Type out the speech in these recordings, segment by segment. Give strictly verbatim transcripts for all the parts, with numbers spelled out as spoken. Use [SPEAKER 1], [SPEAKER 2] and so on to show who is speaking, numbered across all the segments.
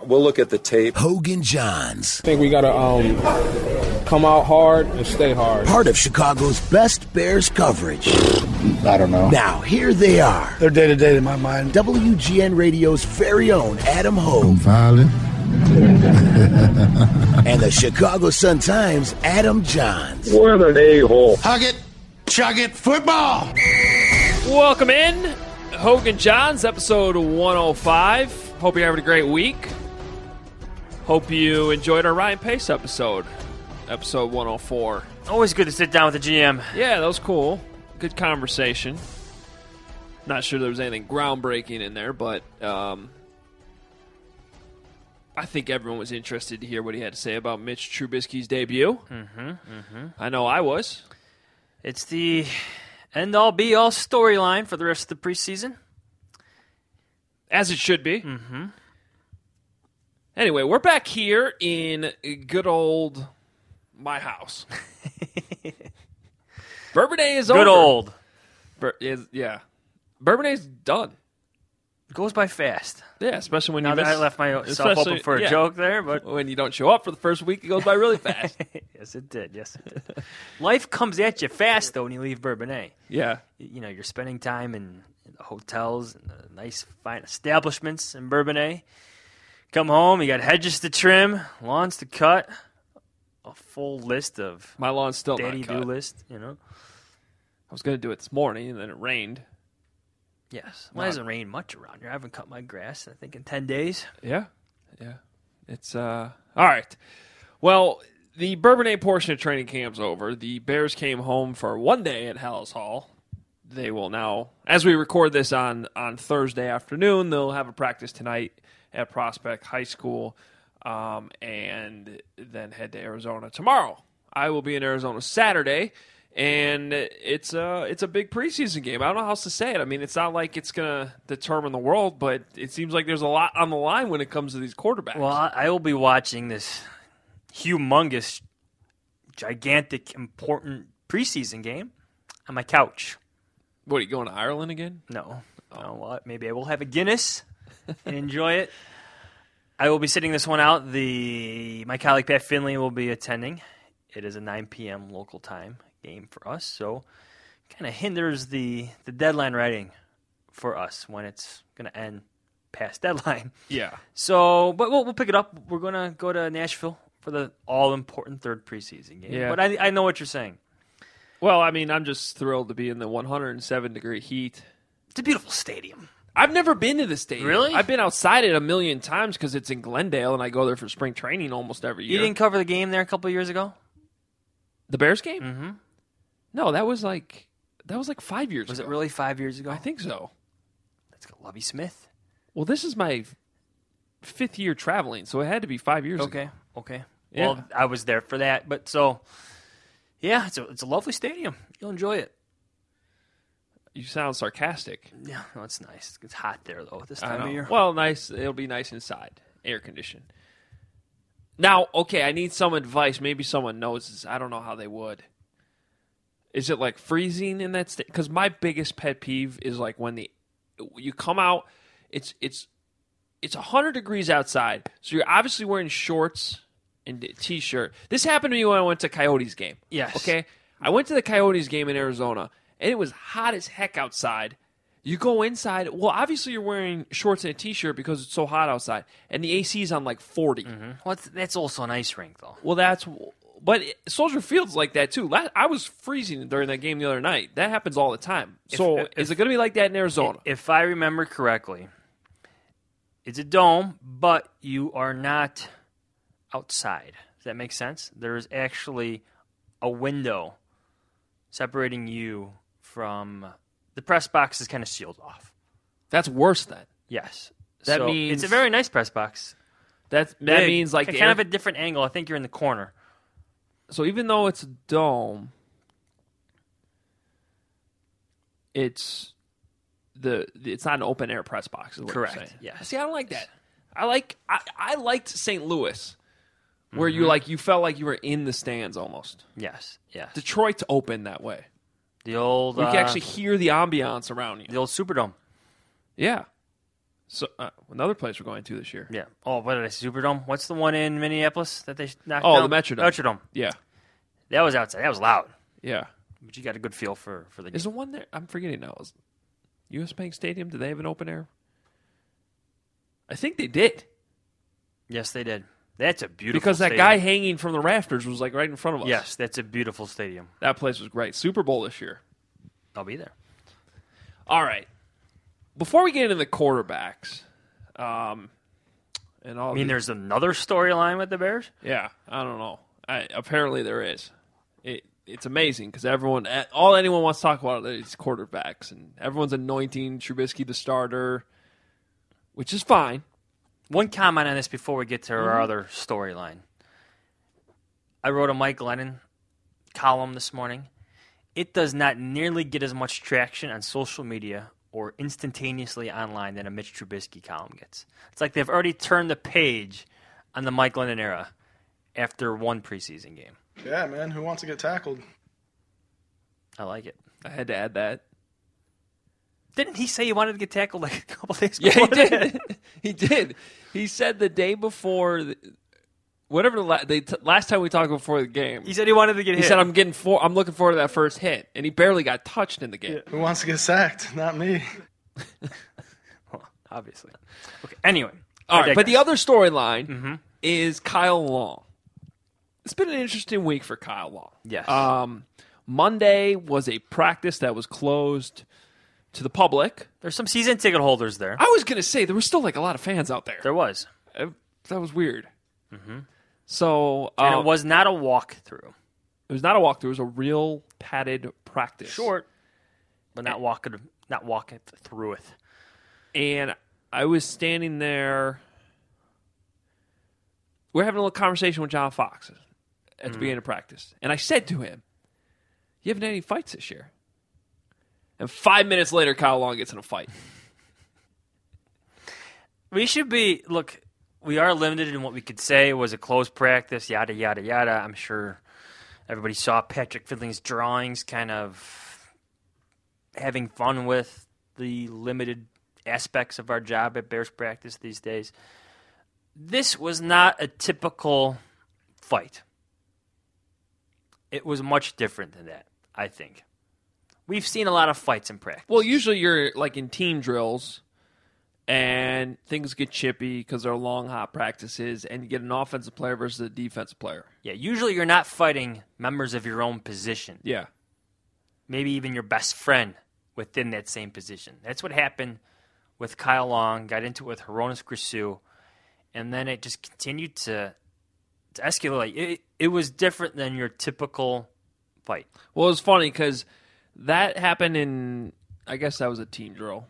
[SPEAKER 1] we'll look at the tape.
[SPEAKER 2] Hogan Johns.
[SPEAKER 3] I think we got to um, come out hard and stay hard.
[SPEAKER 2] Part of Chicago's best Bears coverage.
[SPEAKER 4] I don't know.
[SPEAKER 2] Now, here they are.
[SPEAKER 4] They're day-to-day in my mind.
[SPEAKER 2] W G N Radio's very own Adam Hogue.
[SPEAKER 5] I'm violent.
[SPEAKER 2] And the Chicago Sun-Times' Adam Johns.
[SPEAKER 1] What an a-hole.
[SPEAKER 5] Hug it, chug it, football.
[SPEAKER 6] Welcome in. Hogan Johns, episode one oh five. Hope you're having a great week. Hope you enjoyed our Ryan Pace episode, episode one oh four.
[SPEAKER 7] Always good to sit down with the G M.
[SPEAKER 6] Yeah, that was cool. Good conversation. Not sure there was anything groundbreaking in there, but um, I think everyone was interested to hear what he had to say about Mitch Trubisky's debut.
[SPEAKER 7] Mm-hmm, mm-hmm.
[SPEAKER 6] I know I was.
[SPEAKER 7] It's the end-all, be-all storyline for the rest of the preseason.
[SPEAKER 6] As it should be.
[SPEAKER 7] Mm-hmm.
[SPEAKER 6] Anyway, we're back here in good old my house. Bourbonnais is over.
[SPEAKER 7] Good old.
[SPEAKER 6] Bur- is, yeah. Bourbonnais done.
[SPEAKER 7] Goes by fast.
[SPEAKER 6] Yeah, especially when
[SPEAKER 7] now
[SPEAKER 6] you
[SPEAKER 7] that
[SPEAKER 6] miss,
[SPEAKER 7] I left myself open for a
[SPEAKER 6] yeah.
[SPEAKER 7] joke there, but
[SPEAKER 6] when you don't show up for the first week, it goes by really fast.
[SPEAKER 7] Yes, it did. Yes, it did. Life comes at you fast, though, when you leave Bourbonnais.
[SPEAKER 6] Yeah.
[SPEAKER 7] You know, you're spending time in, in the hotels and the nice, fine establishments in Bourbonnais. Come home, you got hedges to trim, lawns to cut, a full list of
[SPEAKER 6] my lawn's still
[SPEAKER 7] daddy
[SPEAKER 6] not cut.
[SPEAKER 7] do list. You know,
[SPEAKER 6] I was going to do it this morning, and then it rained.
[SPEAKER 7] Yes, well, it hasn't rained much around here. I haven't cut my grass, I think, in ten days.
[SPEAKER 6] Yeah, yeah. It's uh all right. Well, the Bourbonnais portion of training camp's over. The Bears came home for one day at Hallis Hall. They will now, as we record this on on Thursday afternoon, they'll have a practice tonight at Prospect High School, um, and then head to Arizona tomorrow. I will be in Arizona Saturday, and it's a, it's a big preseason game. I don't know how else to say it. I mean, it's not like it's going to determine the world, but it seems like there's a lot on the line when it comes to these quarterbacks.
[SPEAKER 7] Well, I will be watching this humongous, gigantic, important preseason game on my couch.
[SPEAKER 6] What, are you going to Ireland again?
[SPEAKER 7] No. Oh. No, well, maybe I will have a Guinness and enjoy it. I will be sitting this one out. The my colleague Pat Finley will be attending. It is a nine p.m. local time game for us, so kind of hinders the, the deadline writing for us when it's going to end past deadline.
[SPEAKER 6] Yeah.
[SPEAKER 7] So, but we'll, we'll pick it up. We're going to go to Nashville for the all-important third preseason game.
[SPEAKER 6] Yeah.
[SPEAKER 7] But I, I know what you're saying.
[SPEAKER 6] Well, I mean, I'm just thrilled to be in the one hundred seven degree heat.
[SPEAKER 7] It's a beautiful stadium.
[SPEAKER 6] I've never been to the stadium.
[SPEAKER 7] Really?
[SPEAKER 6] I've been outside it a million times because it's in Glendale, and I go there for spring training almost every year.
[SPEAKER 7] You didn't cover the game there a couple of years ago?
[SPEAKER 6] The Bears game?
[SPEAKER 7] Mm-hmm.
[SPEAKER 6] No, that was like that was like five years
[SPEAKER 7] was
[SPEAKER 6] ago.
[SPEAKER 7] Was it really five years ago?
[SPEAKER 6] I think so.
[SPEAKER 7] That's got Lovie Smith.
[SPEAKER 6] Well, this is my fifth year traveling, so it had to be five years
[SPEAKER 7] okay.
[SPEAKER 6] ago.
[SPEAKER 7] Okay, okay.
[SPEAKER 6] Yeah.
[SPEAKER 7] Well, I was there for that, but so, yeah, it's a, it's a lovely stadium. You'll enjoy it.
[SPEAKER 6] You sound sarcastic.
[SPEAKER 7] Yeah, no, it's nice. It's hot there, though, at this time of year.
[SPEAKER 6] Well, nice. It'll be nice inside, air conditioned. Now, okay, I need some advice. Maybe someone knows this. I don't know how they would. Is it like freezing in that state? Because my biggest pet peeve is like when the you come out, it's it's it's one hundred degrees outside, so you're obviously wearing shorts and a t-shirt. This happened to me when I went to Coyotes game.
[SPEAKER 7] Yes.
[SPEAKER 6] Okay, I went to the Coyotes game in Arizona, and it was hot as heck outside. You go inside. Well, obviously you're wearing shorts and a t-shirt because it's so hot outside, and the A C's on like forty.
[SPEAKER 7] Mm-hmm. Well, that's, that's also an ice rink, though.
[SPEAKER 6] Well, that's but Soldier Field's like that too. I was freezing during that game the other night. That happens all the time. So
[SPEAKER 7] if,
[SPEAKER 6] is it going to be like that in Arizona?
[SPEAKER 7] If I remember correctly, it's a dome, but you are not outside. Does that make sense? There is actually a window separating you from the press box is kind of sealed off.
[SPEAKER 6] That's worse then.
[SPEAKER 7] Yes.
[SPEAKER 6] That
[SPEAKER 7] so
[SPEAKER 6] means
[SPEAKER 7] it's a very nice press box.
[SPEAKER 6] That that
[SPEAKER 7] Big,
[SPEAKER 6] means like
[SPEAKER 7] kind
[SPEAKER 6] the air,
[SPEAKER 7] of a different angle. I think you're in the corner.
[SPEAKER 6] So even though it's a dome, it's the it's not an open air press box. Is what
[SPEAKER 7] Correct.
[SPEAKER 6] You're saying.
[SPEAKER 7] Yes.
[SPEAKER 6] See, I don't like that. I like I, I liked Saint Louis, where
[SPEAKER 7] Mm-hmm.
[SPEAKER 6] you like you felt like you were in the stands almost.
[SPEAKER 7] Yes. Yes.
[SPEAKER 6] Detroit's open that way.
[SPEAKER 7] The old
[SPEAKER 6] You can
[SPEAKER 7] uh,
[SPEAKER 6] actually hear the ambiance around you.
[SPEAKER 7] the old Superdome.
[SPEAKER 6] Yeah. So uh, another place we're going to this year.
[SPEAKER 7] Yeah. Oh, what did I say? Superdome? What's the one in Minneapolis that they knocked
[SPEAKER 6] Oh,
[SPEAKER 7] down?
[SPEAKER 6] the Metrodome.
[SPEAKER 7] Metrodome.
[SPEAKER 6] Yeah,
[SPEAKER 7] That was outside. That was loud.
[SPEAKER 6] yeah.
[SPEAKER 7] But you got a good feel for, for the game.
[SPEAKER 6] Is the one there? I'm forgetting now. Is U S Bank Stadium? Did they have an open air? I think they did.
[SPEAKER 7] Yes, they did. That's a beautiful
[SPEAKER 6] Because that
[SPEAKER 7] stadium.
[SPEAKER 6] guy hanging from the rafters was like right in front of us.
[SPEAKER 7] Yes, that's a beautiful stadium.
[SPEAKER 6] That place was great. Super Bowl this year.
[SPEAKER 7] I'll be there.
[SPEAKER 6] All right. Before we get into the quarterbacks, um, and all
[SPEAKER 7] I mean,
[SPEAKER 6] the-
[SPEAKER 7] there's another storyline with the Bears?
[SPEAKER 6] yeah, I don't know. I, apparently there is. It, it's amazing because everyone, all anyone wants to talk about is quarterbacks, and everyone's anointing Trubisky the starter, which is fine.
[SPEAKER 7] One comment on this before we get to our
[SPEAKER 6] Mm-hmm.
[SPEAKER 7] other storyline. I wrote a Mike Glennon column this morning. It does not nearly get as much traction on social media or instantaneously online than a Mitch Trubisky column gets. It's like they've already turned the page on the Mike Glennon era after one preseason game.
[SPEAKER 1] Yeah, man. Who wants to get tackled?
[SPEAKER 7] I like it.
[SPEAKER 6] I had to add that.
[SPEAKER 7] Didn't he say he wanted to get tackled like a couple days
[SPEAKER 6] Yeah, he
[SPEAKER 7] before that?
[SPEAKER 6] did. he did. He said the day before, the, whatever the la- they t- last time we talked before the game.
[SPEAKER 7] He said he wanted to get
[SPEAKER 6] He
[SPEAKER 7] hit.
[SPEAKER 6] said, "I'm getting for. I'm looking forward to that first hit," and he barely got touched in the game.
[SPEAKER 1] Who wants to get sacked? Not me.
[SPEAKER 7] Well, obviously. Okay. Anyway.
[SPEAKER 6] All
[SPEAKER 7] I
[SPEAKER 6] right, but the
[SPEAKER 7] digress.
[SPEAKER 6] other storyline
[SPEAKER 7] Mm-hmm.
[SPEAKER 6] is Kyle Long. It's been an interesting week for Kyle Long.
[SPEAKER 7] Yes.
[SPEAKER 6] Um, Monday was a practice that was closed to the public.
[SPEAKER 7] There's some season ticket holders there.
[SPEAKER 6] I was going to say there was still like a lot of fans out there.
[SPEAKER 7] There was.
[SPEAKER 6] Uh, That was weird. Mm-hmm. So
[SPEAKER 7] And
[SPEAKER 6] uh,
[SPEAKER 7] it was not a walkthrough.
[SPEAKER 6] it was not a walkthrough. It was a real padded practice.
[SPEAKER 7] Short, but not walking not walking through it.
[SPEAKER 6] And I was standing there. We're having a little conversation with John Fox at the beginning of practice. And I said to him, "You haven't had any fights this year." And five minutes later, Kyle Long gets in a fight.
[SPEAKER 7] We should be look. We are limited in what we could say. It was a closed practice. Yada yada yada. I'm sure everybody saw Patrick Finley's drawings, kind of having fun with the limited aspects of our job at Bears practice these days. This was not a typical fight. It was much different than that, I think. We've seen a lot of fights in practice.
[SPEAKER 6] Well, usually you're like in team drills and things get chippy because they're long, hot practices, and you get an offensive player versus a defensive player.
[SPEAKER 7] Yeah, usually you're not fighting members of your own position.
[SPEAKER 6] Yeah.
[SPEAKER 7] Maybe even your best friend within that same position. That's what happened with Kyle Long, got into it with Hronis Grisou, and then it just continued to, to escalate. It, it was different than your typical fight.
[SPEAKER 6] Well, it was funny because that happened in, I guess that was a team drill.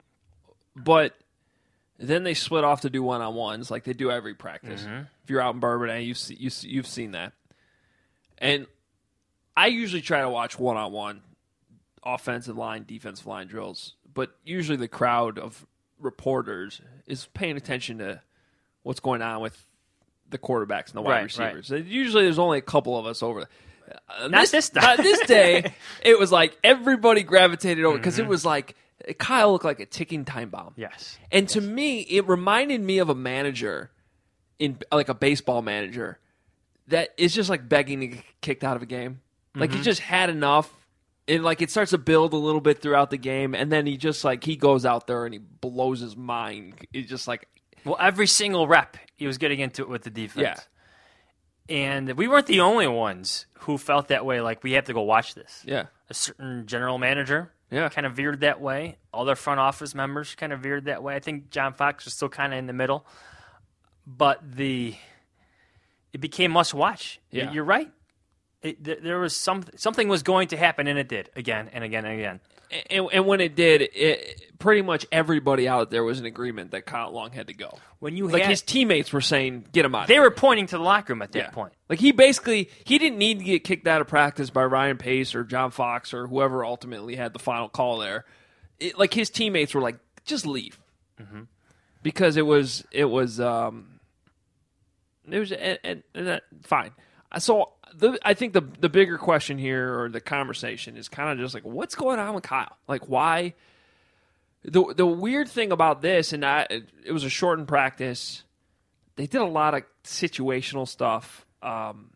[SPEAKER 6] But then they split off to do one-on-ones like they do every practice.
[SPEAKER 7] Mm-hmm.
[SPEAKER 6] If you're out in Bourbon, you've, see, you, you've seen that. And I usually try to watch one-on-one offensive line, defensive line drills. But usually the crowd of reporters is paying attention to what's going on with the quarterbacks and the wide
[SPEAKER 7] Right,
[SPEAKER 6] receivers. Usually there's only a couple of us over there. Uh,
[SPEAKER 7] Not this time.
[SPEAKER 6] uh, this day, it was like everybody gravitated over because
[SPEAKER 7] Mm-hmm.
[SPEAKER 6] it was like Kyle looked like a ticking time bomb.
[SPEAKER 7] Yes.
[SPEAKER 6] And to me, it reminded me of a manager, in like a baseball manager, that is just like begging to get kicked out of a game. Like
[SPEAKER 7] Mm-hmm.
[SPEAKER 6] he just had enough. And like it starts to build a little bit throughout the game, and then he just like he goes out there and he blows his mind. It's just like
[SPEAKER 7] Well, every single rep, he was getting into it with the defense.
[SPEAKER 6] Yeah.
[SPEAKER 7] And we weren't the only ones who felt that way, like we have to go watch this.
[SPEAKER 6] yeah,
[SPEAKER 7] A certain general manager
[SPEAKER 6] Yeah.
[SPEAKER 7] kind of veered that way. Other front office members kind of veered that way. I think John Fox was still kind of in the middle. But the it became must watch.
[SPEAKER 6] Yeah.
[SPEAKER 7] You're right. It, th- there was some something was going to happen, and it did again and again and again.
[SPEAKER 6] and, and when it did, it, pretty much everybody out there was in agreement that Kyle Long had to go.
[SPEAKER 7] When you
[SPEAKER 6] Like
[SPEAKER 7] had,
[SPEAKER 6] his teammates were saying, "Get him out."
[SPEAKER 7] they
[SPEAKER 6] of
[SPEAKER 7] were pointing to the locker room at that
[SPEAKER 6] here.
[SPEAKER 7] point.
[SPEAKER 6] Like he basically he didn't need to get kicked out of practice by Ryan Pace or John Fox or whoever ultimately had the final call there. It, like his teammates were like, "Just leave,"
[SPEAKER 7] Mm-hmm.
[SPEAKER 6] because it was it was um it was and, and, and that, fine. So the, I think the the bigger question here or the conversation is kind of just like what's going on with Kyle? Like why The the weird thing about this, and I, it was a shortened practice. They did a lot of situational stuff, um,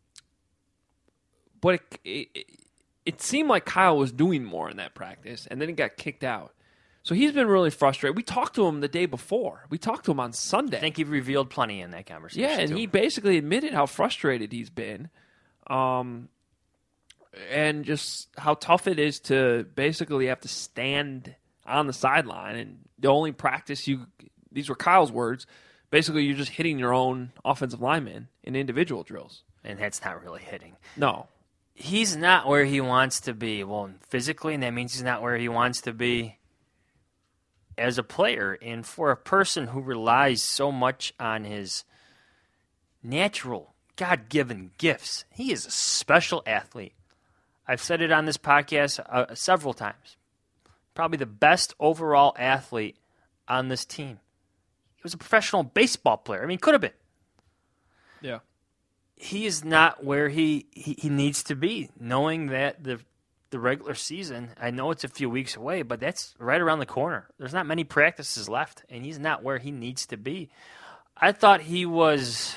[SPEAKER 6] but it, it it seemed like Kyle was doing more in that practice, and then he got kicked out. So he's been really frustrated. We talked to him the day before. We talked to him on Sunday.
[SPEAKER 7] I think he revealed plenty in that conversation.
[SPEAKER 6] Yeah, and
[SPEAKER 7] too.
[SPEAKER 6] he basically admitted how frustrated he's been, um, and just how tough it is to basically have to stand on the sideline. And the only practice you – these were Kyle's words – basically, you're just hitting your own offensive lineman in individual drills.
[SPEAKER 7] And that's not really hitting.
[SPEAKER 6] No.
[SPEAKER 7] He's not where he wants to be. Well, physically, and that means he's not where he wants to be as a player. And for a person who relies so much on his natural, God-given gifts, he is a special athlete. I've said it on this podcast uh, several times. Probably the best overall athlete on this team. He was a professional baseball player. I mean, could have been.
[SPEAKER 6] Yeah.
[SPEAKER 7] He is not where he, he, he needs to be, knowing that the the regular season, I know it's a few weeks away, but that's right around the corner. There's not many practices left, and he's not where he needs to be. I thought he was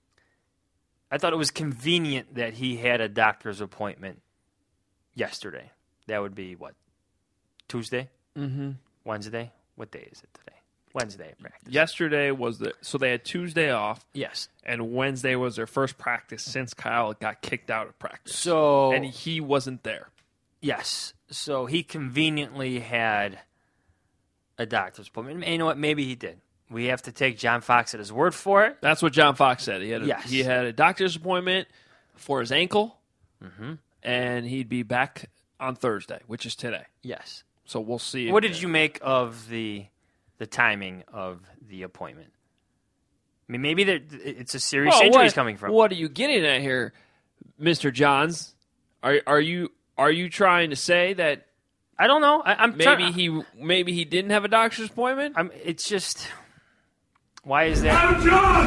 [SPEAKER 7] I thought it was convenient that he had a doctor's appointment yesterday. That would be, what, Tuesday?
[SPEAKER 6] Mm-hmm.
[SPEAKER 7] Wednesday? What day is it today? Wednesday practice.
[SPEAKER 6] Yesterday was the so they had Tuesday off.
[SPEAKER 7] Yes.
[SPEAKER 6] And Wednesday was their first practice since Kyle got kicked out of practice.
[SPEAKER 7] So
[SPEAKER 6] and he wasn't there.
[SPEAKER 7] Yes. So he conveniently had a doctor's appointment. And you know what? Maybe he did. We have to take John Fox at his word for it.
[SPEAKER 6] That's what John Fox said. He had a,
[SPEAKER 7] yes.
[SPEAKER 6] he had a doctor's appointment for his ankle,
[SPEAKER 7] mm-hmm.
[SPEAKER 6] and he'd be back on Thursday, which is today.
[SPEAKER 7] Yes.
[SPEAKER 6] So we'll see.
[SPEAKER 7] What did you make of the the timing of the appointment? I mean, maybe there, it's a serious
[SPEAKER 6] well,
[SPEAKER 7] injury
[SPEAKER 6] what,
[SPEAKER 7] he's coming from.
[SPEAKER 6] What are you getting at here, Mister Johns? Are are you are you trying to say that?
[SPEAKER 7] I don't know. I, I'm
[SPEAKER 6] maybe
[SPEAKER 7] try-
[SPEAKER 6] he maybe he didn't have a doctor's appointment.
[SPEAKER 7] I'm, it's just, why is that?
[SPEAKER 5] Adam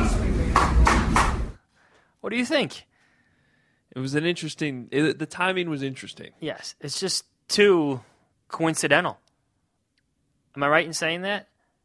[SPEAKER 5] Johns!
[SPEAKER 7] What do you think?
[SPEAKER 6] It was an interesting. It, the timing was interesting.
[SPEAKER 7] Yes, it's just too coincidental. Am I right in saying that?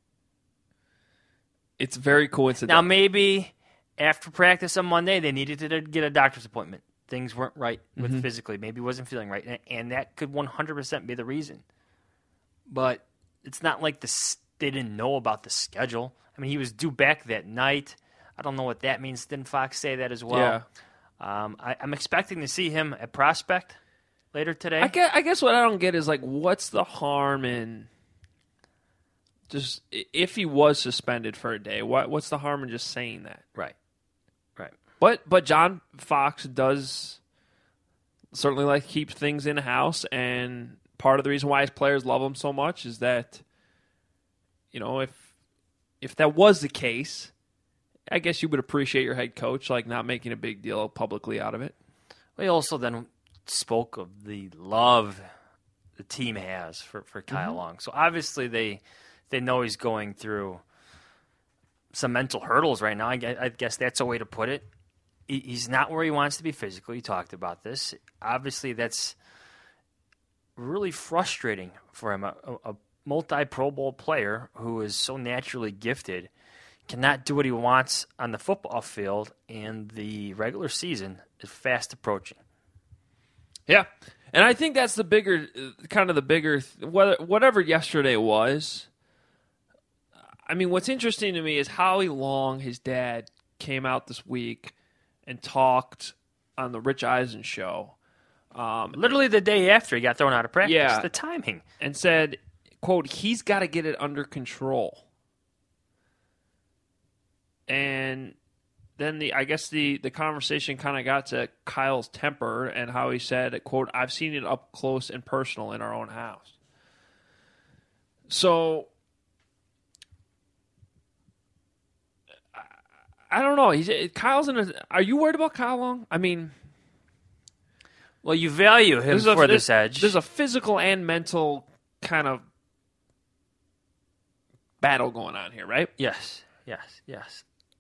[SPEAKER 6] It's very coincidental.
[SPEAKER 7] Now, maybe after practice on Monday, they needed to get a doctor's appointment. Things weren't right with
[SPEAKER 6] mm-hmm. physically.
[SPEAKER 7] Maybe he wasn't feeling right, and, and that could one hundred percent be the reason. But it's not like the, they didn't know about the schedule. I mean, he was due back that night. I don't know what that means. Didn't Fox say that as well?
[SPEAKER 6] Yeah.
[SPEAKER 7] Um, I, I'm expecting to see him at Prospect later today.
[SPEAKER 6] I guess, I guess what I don't get is, like, what's the harm in just if he was suspended for a day? What what's the harm in just saying that?
[SPEAKER 7] Right. Right.
[SPEAKER 6] But but John Fox does certainly like to keep things in house, and part of the reason why his players love him so much is that, you know, if if that was the case, I guess you would appreciate your head coach like not making a big deal publicly out of it.
[SPEAKER 7] We also then spoke of the love the team has for, for Kyle
[SPEAKER 6] mm-hmm.
[SPEAKER 7] Long. So obviously they they know he's going through some mental hurdles right now. I guess, I guess that's a way to put it. He, he's not where he wants to be physically. He talked about this. Obviously that's really frustrating for him. A, a multi-Pro Bowl player who is so naturally gifted cannot do what he wants on the football field, and the regular season is fast approaching.
[SPEAKER 6] Yeah, and I think that's the bigger, kind of the bigger, whether whatever yesterday was. I mean, what's interesting to me is Howie Long, his dad, came out this week and talked on the Rich Eisen show. Um,
[SPEAKER 7] Literally the day after he got thrown out of practice.
[SPEAKER 6] Yeah.
[SPEAKER 7] The timing.
[SPEAKER 6] And said, quote, he's got to get it under control. And then the I guess the, the conversation kind of got to Kyle's temper and how he said, quote, I've seen it up close and personal in our own house. So, I, I don't know. He's Kyle's in a. Are you worried about Kyle Long? I mean,
[SPEAKER 7] well, you value him for
[SPEAKER 6] a,
[SPEAKER 7] this edge.
[SPEAKER 6] There's a physical and mental kind of battle going on here, right?
[SPEAKER 7] Yes, yes, yes.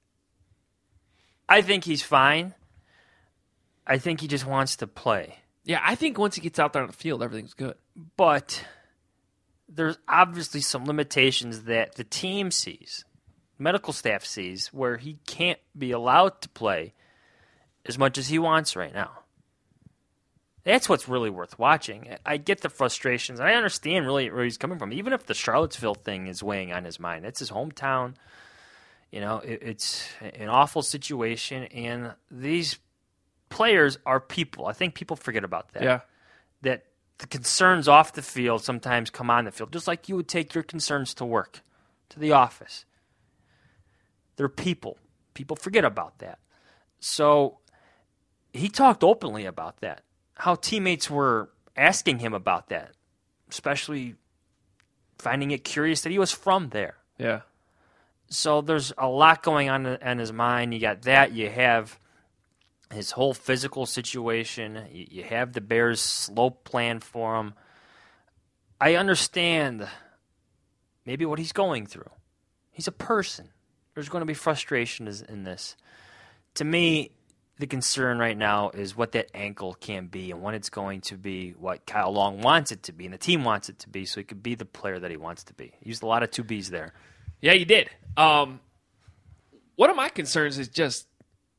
[SPEAKER 7] I think he's fine. I think he just wants to play.
[SPEAKER 6] Yeah, I think once he gets out there on the field, everything's good.
[SPEAKER 7] But there's obviously some limitations that the team sees, medical staff sees, where he can't be allowed to play as much as he wants right now. That's what's really worth watching. I get the frustrations. I understand really where he's coming from. Even if the Charlottesville thing is weighing on his mind, it's his hometown. You know, it, it's an awful situation, and these players are people. I think people forget about that.
[SPEAKER 6] Yeah.
[SPEAKER 7] That the concerns off the field sometimes come on the field, just like you would take your concerns to work, to the office. They're people. People forget about that. So he talked openly about that, how teammates were asking him about that, especially finding it curious that he was from there.
[SPEAKER 6] Yeah.
[SPEAKER 7] So there's a lot going on in his mind. You got that. You have his whole physical situation. You have the Bears' slope plan for him. I understand maybe what he's going through. He's a person. There's going to be frustration in this. To me, the concern right now is what that ankle can be and when it's going to be what Kyle Long wants it to be and the team wants it to be so he could be the player that he wants to be. He used a lot of two B's there.
[SPEAKER 6] Yeah, you did. Um, one of my concerns is just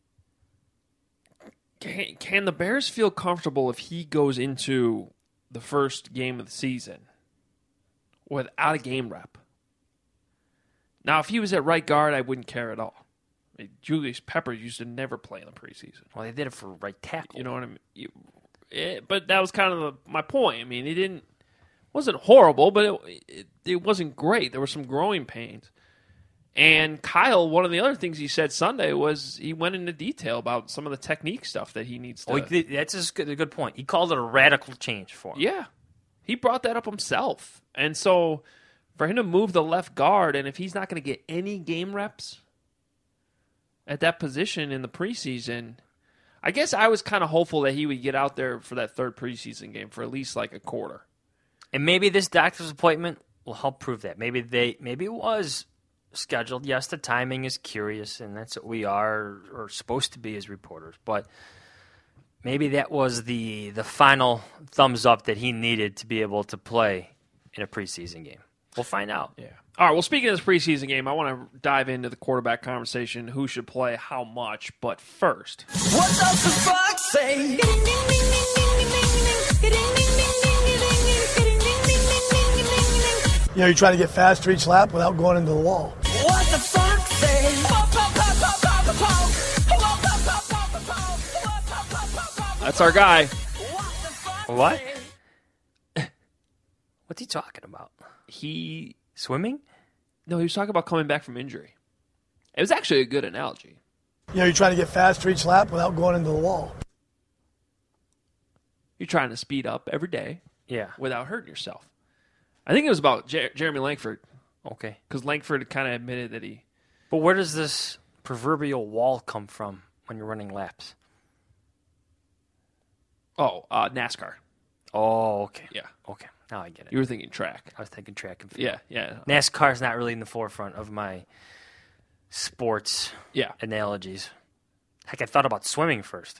[SPEAKER 6] can, can the Bears feel comfortable if he goes into the first game of the season without a game rep? Now, if he was at right guard, I wouldn't care at all. I mean, Julius Peppers used to never play in the preseason.
[SPEAKER 7] Well, they did it for right tackle.
[SPEAKER 6] You know what I mean? You, it, but that was kind of the, my point. I mean, he didn't wasn't horrible, but it, it it wasn't great. There were some growing pains. And Kyle, one of the other things he said Sunday was he went into detail about some of the technique stuff that he needs to.
[SPEAKER 7] Oh, he, that's a good, a good point. He called it a radical change for him.
[SPEAKER 6] Yeah, he brought that up himself. And so for him to move the left guard, and if he's not going to get any game reps at that position in the preseason, I guess I was kind of hopeful that he would get out there for that third preseason game for at least like a quarter.
[SPEAKER 7] And maybe this doctor's appointment will help prove that. Maybe they, maybe it was scheduled. Yes, the timing is curious, and that's what we are or supposed to be as reporters. But maybe that was the the final thumbs up that he needed to be able to play in a preseason game. We'll find out.
[SPEAKER 6] Yeah. All right, well, speaking of this preseason game, I want to dive into the quarterback conversation, who should play how much. But first,
[SPEAKER 8] what does the fox say?
[SPEAKER 4] You know, you're trying to get faster each lap without going into the wall.
[SPEAKER 8] What the fox say?
[SPEAKER 6] that's our guy.
[SPEAKER 7] What? What's he talking about?
[SPEAKER 6] He
[SPEAKER 7] Swimming?
[SPEAKER 6] No, he was talking about coming back from injury. It was actually a good analogy.
[SPEAKER 4] You know, you're trying to get faster each lap without going into the wall.
[SPEAKER 6] You're trying to speed up every day
[SPEAKER 7] Yeah.
[SPEAKER 6] without hurting yourself. I think it was about Jer- Jeremy Langford,
[SPEAKER 7] Okay.
[SPEAKER 6] because Langford kind of admitted that he...
[SPEAKER 7] But where does this proverbial wall come from when you're running laps?
[SPEAKER 6] Oh, uh, NASCAR.
[SPEAKER 7] Oh, okay.
[SPEAKER 6] Yeah.
[SPEAKER 7] Okay. Now I get it.
[SPEAKER 6] You were thinking track.
[SPEAKER 7] I was thinking track and field.
[SPEAKER 6] Yeah, yeah.
[SPEAKER 7] NASCAR's not really in the forefront of my sports
[SPEAKER 6] Yeah.
[SPEAKER 7] analogies. Heck, I thought about swimming first.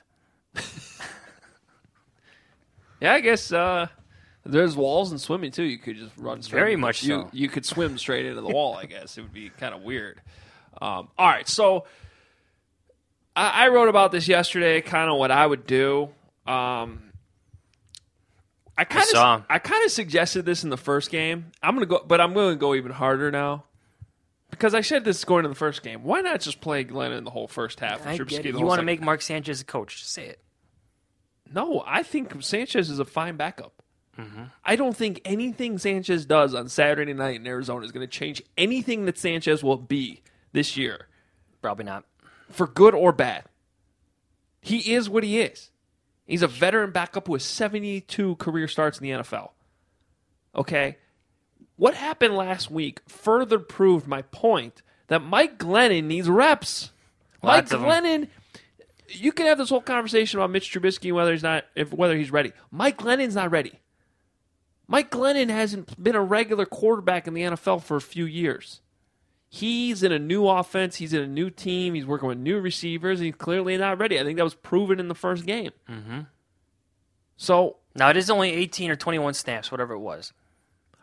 [SPEAKER 6] Yeah, I guess uh, there's walls in swimming, too. You could just run straight.
[SPEAKER 7] Very
[SPEAKER 6] into-
[SPEAKER 7] much
[SPEAKER 6] you,
[SPEAKER 7] so.
[SPEAKER 6] You could swim straight into the wall, I guess. It would be kind of weird. Um, all right, so I, I wrote about this yesterday, kind of what I would do. Um, I kind
[SPEAKER 7] saw.
[SPEAKER 6] of I kind of suggested this in the first game. I'm gonna go, but I'm going to go even harder now because I said this going into the first game. Why not just play Glennon the whole first half?
[SPEAKER 7] I
[SPEAKER 6] Trubisky
[SPEAKER 7] get
[SPEAKER 6] the
[SPEAKER 7] it.
[SPEAKER 6] whole
[SPEAKER 7] You want to
[SPEAKER 6] second?
[SPEAKER 7] make Mark Sanchez a coach. Just say it.
[SPEAKER 6] No, I think Sanchez is a fine backup.
[SPEAKER 7] Mm-hmm.
[SPEAKER 6] I don't think anything Sanchez does on Saturday night in Arizona is going to change anything that Sanchez will be this year,
[SPEAKER 7] Probably not.
[SPEAKER 6] for good or bad. He is what he is. He's a veteran backup who has seventy-two career starts in the N F L. Okay? What happened last week further proved my point that Mike Glennon needs reps.
[SPEAKER 7] Lots
[SPEAKER 6] Mike
[SPEAKER 7] of 'em.
[SPEAKER 6] Glennon, you can have this whole conversation about Mitch Trubisky, whether he's not, if whether he's ready. Mike Glennon's not ready. Mike Glennon hasn't been a regular quarterback in the N F L for a few years. He's in a new offense. He's in a new team. He's working with new receivers. And he's clearly not ready. I think that was proven in the first game.
[SPEAKER 7] Mm-hmm.
[SPEAKER 6] So
[SPEAKER 7] Now, it is only eighteen or twenty-one snaps, whatever it was.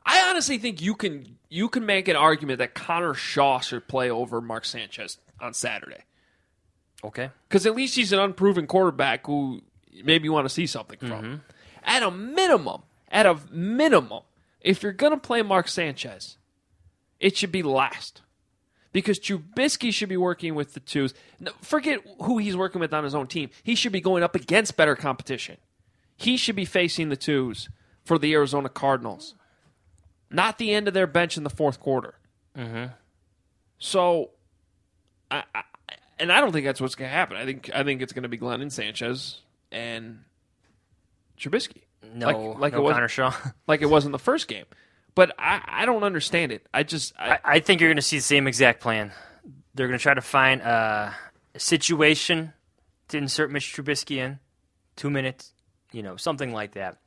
[SPEAKER 6] I honestly think you can you can make an argument that Connor Shaw should play over Mark Sanchez on Saturday.
[SPEAKER 7] Okay.
[SPEAKER 6] Because at least he's an unproven quarterback who maybe you want to see something from.
[SPEAKER 7] Mm-hmm.
[SPEAKER 6] At a minimum, at a minimum, if you're going to play Mark Sanchez, it should be last. Because Trubisky should be working with the twos. No, forget who he's working with on his own team. He should be going up against better competition. He should be facing the twos for the Arizona Cardinals. Not the end of their bench in the fourth quarter.
[SPEAKER 7] Mm-hmm.
[SPEAKER 6] So, I, I, and I don't think that's what's going to happen. I think I think it's going to be Glennon, Sanchez, and Trubisky.
[SPEAKER 7] No,
[SPEAKER 6] like, like
[SPEAKER 7] no
[SPEAKER 6] it was,
[SPEAKER 7] Connor Shaw.
[SPEAKER 6] like it was in the first game. But I, I don't understand it. I just I,
[SPEAKER 7] I, I think you're going to see the same exact plan. They're going to try to find a, a situation to insert Mitch Trubisky in, two minutes, you know, something like that,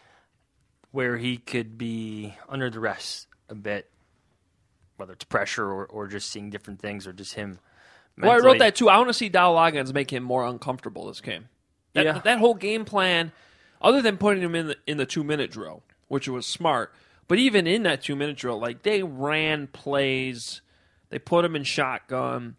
[SPEAKER 7] where he could be under duress a bit, whether it's pressure or, or just seeing different things or just him.
[SPEAKER 6] Well, I
[SPEAKER 7] mentally.
[SPEAKER 6] wrote that too. I want to see Dow Loggins make him more uncomfortable this game. That,
[SPEAKER 7] Yeah.
[SPEAKER 6] that whole game plan, other than putting him in the, in the two-minute drill, which was smart, but even in that two-minute drill, like they ran plays, they put him in shotgun.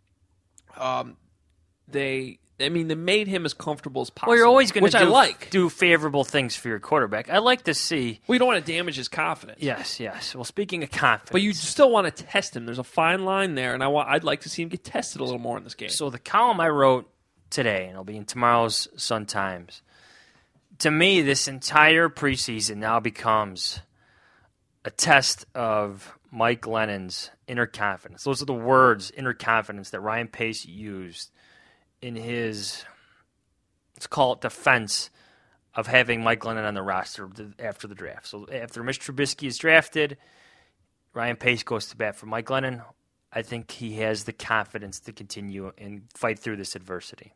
[SPEAKER 6] Um, they, I mean, they made him as comfortable as possible.
[SPEAKER 7] Well, you're always going
[SPEAKER 6] which
[SPEAKER 7] to
[SPEAKER 6] I
[SPEAKER 7] do,
[SPEAKER 6] like.
[SPEAKER 7] do favorable things for your quarterback. I like to see.
[SPEAKER 6] We don't want to damage his confidence.
[SPEAKER 7] Yes, yes. Well, speaking of confidence.
[SPEAKER 6] But you still want to test him. There's a fine line there, and I want, I'd like to see him get tested a little more in this game.
[SPEAKER 7] So the column I wrote today, and it'll be in tomorrow's Sun-Times, to me, this entire preseason now becomes a test of Mike Glennon's inner confidence. Those are the words, inner confidence, that Ryan Pace used in his, let's call it, defense of having Mike Glennon on the roster after the draft. So after Mitch Trubisky is drafted, Ryan Pace goes to bat for Mike Glennon. I think he has the confidence to continue and fight through this adversity.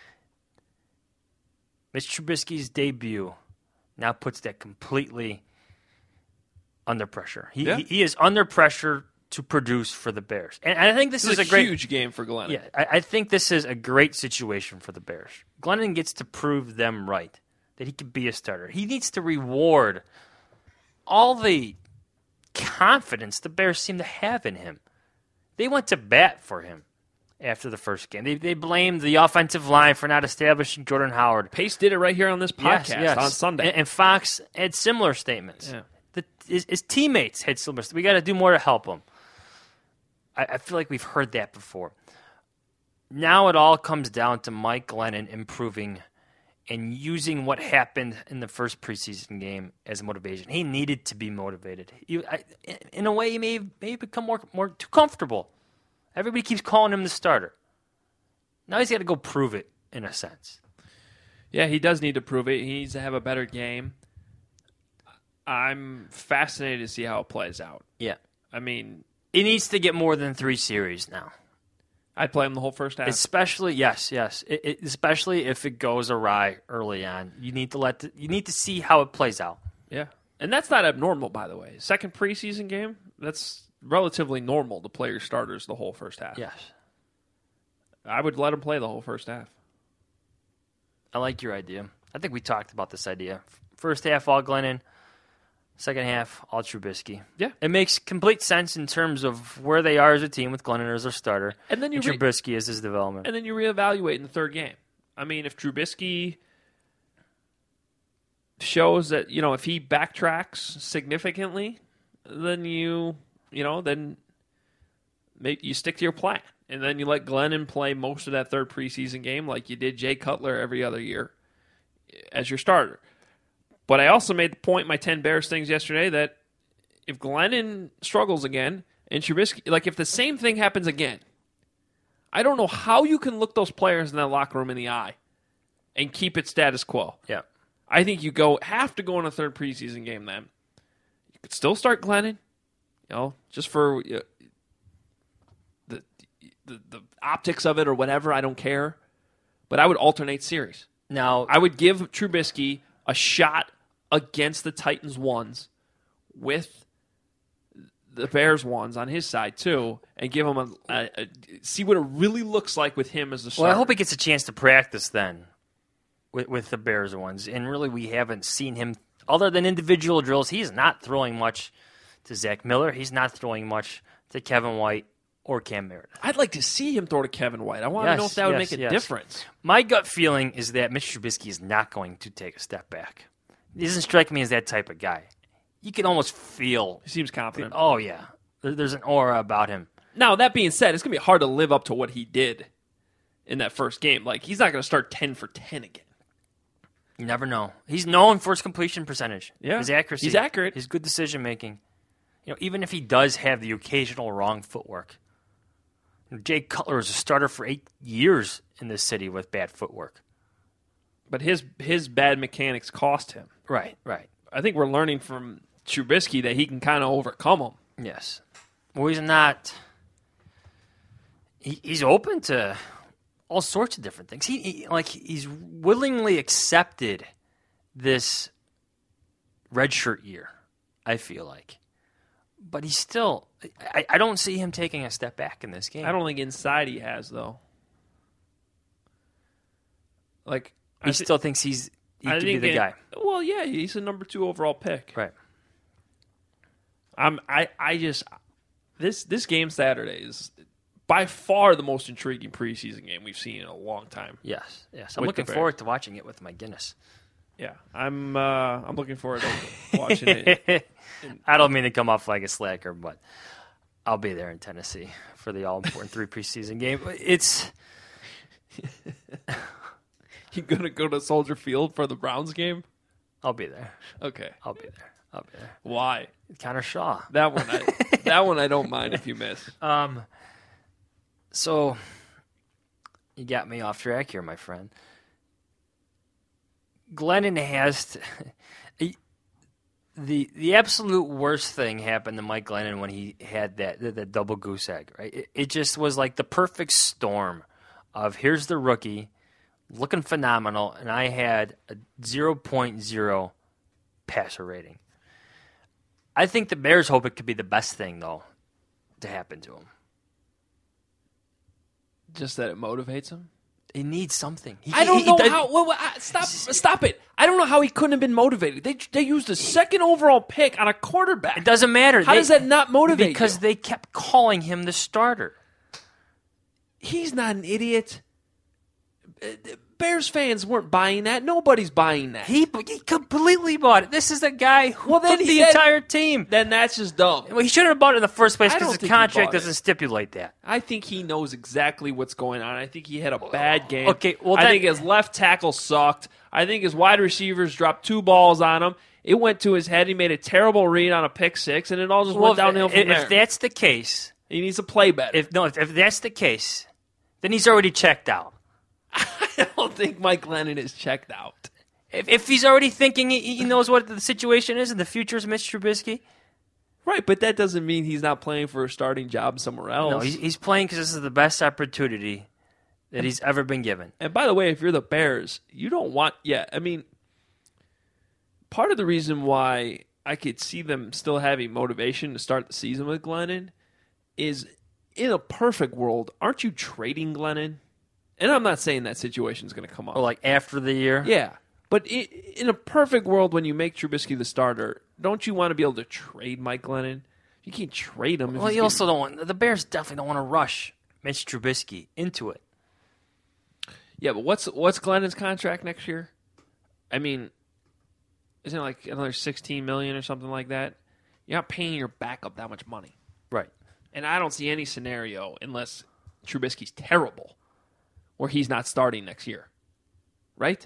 [SPEAKER 7] Mitch Trubisky's debut now puts that completely under pressure. He,
[SPEAKER 6] Yeah.
[SPEAKER 7] he, he is under pressure to produce for the Bears. And I think this,
[SPEAKER 6] this
[SPEAKER 7] is
[SPEAKER 6] is
[SPEAKER 7] a
[SPEAKER 6] a
[SPEAKER 7] great
[SPEAKER 6] huge game for Glennon.
[SPEAKER 7] Yeah, I, I think this is a great situation for the Bears. Glennon gets to prove them right, that he can be a starter. He needs to reward all the confidence the Bears seem to have in him. They went to bat for him after the first game. They they blamed the offensive line for not establishing Jordan Howard.
[SPEAKER 6] Pace did it right here on this podcast
[SPEAKER 7] Yes, yes.
[SPEAKER 6] on Sunday.
[SPEAKER 7] And, and Fox had similar statements.
[SPEAKER 6] Yeah.
[SPEAKER 7] The, his, his teammates had similar statements. We got to do more to help him. I, I feel like we've heard that before. Now it all comes down to Mike Glennon improving and using what happened in the first preseason game as motivation. He needed to be motivated. He, I, in a way, he may have, may have become more, more too comfortable. Everybody keeps calling him the starter. Now he's got to go prove it, in a sense.
[SPEAKER 6] Yeah, he does need to prove it. He needs to have a better game. I'm fascinated to see how it plays out.
[SPEAKER 7] Yeah.
[SPEAKER 6] I mean,
[SPEAKER 7] He needs to get more than three series now.
[SPEAKER 6] I'd play him the whole first half.
[SPEAKER 7] Especially, yes, yes. It, it, especially if it goes awry early on. You need to let the, you need to see how it plays out.
[SPEAKER 6] Yeah. And that's not abnormal, by the way. Second preseason game, that's relatively normal to play your starters the whole first half.
[SPEAKER 7] Yes.
[SPEAKER 6] I would let him play the whole first half.
[SPEAKER 7] I like your idea. I think we talked about this idea. First half, all Glennon. Second half, all Trubisky.
[SPEAKER 6] Yeah.
[SPEAKER 7] It makes complete sense in terms of where they are as a team with Glennon as their starter.
[SPEAKER 6] And then you
[SPEAKER 7] and
[SPEAKER 6] re-
[SPEAKER 7] Trubisky as his development.
[SPEAKER 6] And then you reevaluate in the third game. I mean, if Trubisky shows that, you know, if he backtracks significantly, then you, you know, then maybe you stick to your plan. And then you let Glennon play most of that third preseason game like you did Jay Cutler every other year as your starter. But I also made the point in my ten Bears things yesterday that if Glennon struggles again and Trubisky, like if the same thing happens again, I don't know how you can look those players in that locker room in the eye and keep it status quo.
[SPEAKER 7] Yeah.
[SPEAKER 6] I think you go have to go in a third preseason game then. You could still start Glennon, you know, just for uh, the, the the optics of it or whatever. I don't care. But I would alternate series.
[SPEAKER 7] Now,
[SPEAKER 6] I would give Trubisky a shot against the Titans ones with the Bears ones on his side too, and give him a, a, a see what it really looks like with him as the starter.
[SPEAKER 7] well, I hope he gets a chance to practice then with, with the Bears ones. And really, we haven't seen him other than individual drills, he's not throwing much to Zach Miller. He's not throwing much to Kevin White or Cam Meredith.
[SPEAKER 6] I'd like to see him throw to Kevin White. I want to
[SPEAKER 7] Yes,
[SPEAKER 6] know if that would
[SPEAKER 7] yes,
[SPEAKER 6] make a
[SPEAKER 7] yes.
[SPEAKER 6] difference.
[SPEAKER 7] My gut feeling is that Mitch Trubisky is not going to take a step back. He doesn't strike me as that type of guy. You can almost feel.
[SPEAKER 6] He seems confident.
[SPEAKER 7] Oh, yeah. There- There's an aura about him.
[SPEAKER 6] Now, that being said, it's going to be hard to live up to what he did in that first game. Like, he's not going to start ten for ten again.
[SPEAKER 7] You never know. He's known for his completion percentage.
[SPEAKER 6] Yeah.
[SPEAKER 7] His accuracy.
[SPEAKER 6] He's accurate.
[SPEAKER 7] His good decision making. You know, even if he does have the occasional wrong footwork. Jay Cutler was a starter for eight years in this city with bad footwork.
[SPEAKER 6] But his his bad mechanics cost him.
[SPEAKER 7] Right, right.
[SPEAKER 6] I think we're learning from Trubisky that he can kind of overcome them.
[SPEAKER 7] Yes. Well, he's not. He, he's open to all sorts of different things. He, he like he's willingly accepted this redshirt year. I feel like, but he's still. I, I don't see him taking a step back in this game.
[SPEAKER 6] I don't think inside he has, though. Like
[SPEAKER 7] He
[SPEAKER 6] I thi-
[SPEAKER 7] still thinks he's he
[SPEAKER 6] I
[SPEAKER 7] could be
[SPEAKER 6] think
[SPEAKER 7] the
[SPEAKER 6] it-
[SPEAKER 7] guy.
[SPEAKER 6] Well, yeah, he's a number two overall pick.
[SPEAKER 7] Right.
[SPEAKER 6] I'm. I. I just this this game Saturday is by far the most intriguing preseason game we've seen in a long time.
[SPEAKER 7] Yes. Yes. I'm
[SPEAKER 6] With
[SPEAKER 7] looking
[SPEAKER 6] the Bears.
[SPEAKER 7] forward to watching it with my Guinness.
[SPEAKER 6] Yeah, I'm. Uh, I'm looking forward to watching it.
[SPEAKER 7] I don't mean to come off like a slacker, but I'll be there in Tennessee for the all-important three preseason game. It's
[SPEAKER 6] You gonna go to Soldier Field for the Browns game?
[SPEAKER 7] I'll be there.
[SPEAKER 6] Okay.
[SPEAKER 7] I'll be there. I'll be there.
[SPEAKER 6] Why?
[SPEAKER 7] Connor Shaw.
[SPEAKER 6] That one. I, that one I don't mind if you miss.
[SPEAKER 7] Um. So you got me off track here, my friend. Glennon has to, he- the the absolute worst thing happened to Mike Glennon when he had that that, that double goose egg. Right, it, it just was like the perfect storm of here's the rookie looking phenomenal, and I had a zero point zero passer rating. I think the Bears hope it could be the best thing though to happen to him.
[SPEAKER 6] Just that it motivates him.
[SPEAKER 7] He needs something. He,
[SPEAKER 6] I don't
[SPEAKER 7] he- he
[SPEAKER 6] know
[SPEAKER 7] does-
[SPEAKER 6] how. Well, well, I- stop! Stop it! I don't know how he couldn't have been motivated. They they used a second overall pick on a quarterback.
[SPEAKER 7] It doesn't matter.
[SPEAKER 6] How
[SPEAKER 7] They-
[SPEAKER 6] does that not motivate
[SPEAKER 7] Because
[SPEAKER 6] you?
[SPEAKER 7] they kept calling him the starter.
[SPEAKER 6] He's not an idiot. Uh, Bears fans weren't buying that. Nobody's buying that.
[SPEAKER 7] He, he completely bought it. This is a guy who
[SPEAKER 6] Well, then
[SPEAKER 7] took
[SPEAKER 6] he-
[SPEAKER 7] the
[SPEAKER 6] then-
[SPEAKER 7] entire team.
[SPEAKER 6] Then that's just dumb.
[SPEAKER 7] Well, he shouldn't have bought it in the first place
[SPEAKER 6] I
[SPEAKER 7] because
[SPEAKER 6] don't
[SPEAKER 7] the
[SPEAKER 6] think he
[SPEAKER 7] contract
[SPEAKER 6] bought it.
[SPEAKER 7] doesn't stipulate that.
[SPEAKER 6] I think he knows exactly what's going on. I think he had a bad game.
[SPEAKER 7] Okay, well,
[SPEAKER 6] I
[SPEAKER 7] that-
[SPEAKER 6] think his left tackle sucked. I think his wide receivers dropped two balls on him. It went to his head. He made a terrible read on a pick six, and it all just
[SPEAKER 7] Well,
[SPEAKER 6] went downhill
[SPEAKER 7] if,
[SPEAKER 6] from there.
[SPEAKER 7] if that's the case,
[SPEAKER 6] He needs to play better.
[SPEAKER 7] if no, if, if that's the case, then he's already checked out.
[SPEAKER 6] I don't think Mike Glennon is checked out.
[SPEAKER 7] If, if he's already thinking he, he knows what the situation is and the future is Mitch Trubisky,
[SPEAKER 6] Right, but that doesn't mean he's not playing for a starting job somewhere else.
[SPEAKER 7] no, he's, he's playing because this is the best opportunity that he's ever been given.
[SPEAKER 6] And by the way, if you're the Bears, you don't want yeah, I mean part of the reason why I could see them still having motivation to start the season with Glennon is in a perfect world, aren't you trading Glennon? And I'm not saying that situation is going to come up.
[SPEAKER 7] Or like after the year,
[SPEAKER 6] yeah. But i in a perfect world, when you make Trubisky the starter, don't you want to be able to trade Mike Glennon? You can't trade him. if
[SPEAKER 7] Well,
[SPEAKER 6] he's
[SPEAKER 7] you
[SPEAKER 6] getting-
[SPEAKER 7] also don't want the Bears definitely don't want to rush Mitch Trubisky into it.
[SPEAKER 6] Yeah, but what's what's Glennon's contract next year? I mean, isn't it like another sixteen million or something like that? You're not paying your backup that much money,
[SPEAKER 7] Right.
[SPEAKER 6] and I don't see any scenario unless Trubisky's terrible, where he's not starting next year, right?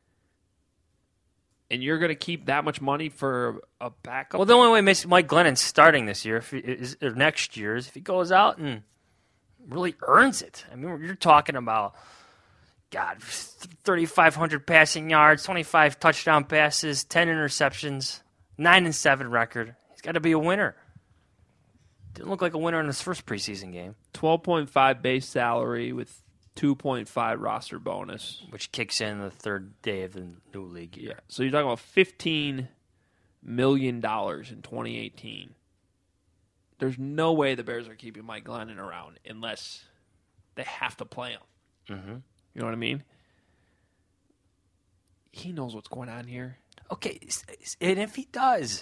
[SPEAKER 6] And you're going to keep that much money for a backup?
[SPEAKER 7] Well, the only way Mitch, Mike Glennon's starting this year if he, is, or next year is if he goes out and really earns it. I mean, you're talking about, God, thirty-five hundred passing yards, twenty-five touchdown passes, ten interceptions, nine and seven record. He's got to be a winner. Didn't look like a winner in his first preseason game,
[SPEAKER 6] twelve point five base salary with two point five roster bonus.
[SPEAKER 7] which kicks in the third day of the new league year.
[SPEAKER 6] Yeah. So you're talking about fifteen million dollars in twenty eighteen. There's no way the Bears are keeping Mike Glennon around unless they have to play him.
[SPEAKER 7] Mm-hmm.
[SPEAKER 6] You know what I mean? He knows what's going on here.
[SPEAKER 7] Okay, and if he does,